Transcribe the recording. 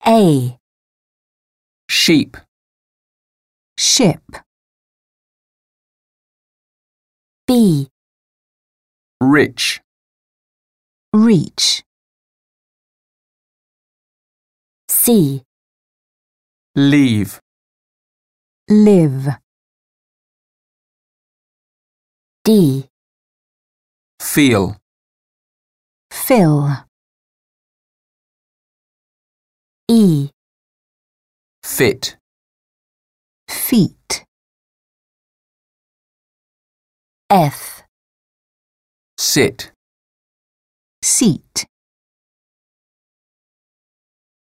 A. Sheep. Ship. B. Rich. Reach. C. Leave. Live. D. Feel. Fill. E. Fit. Feet. F. Sit. Seat.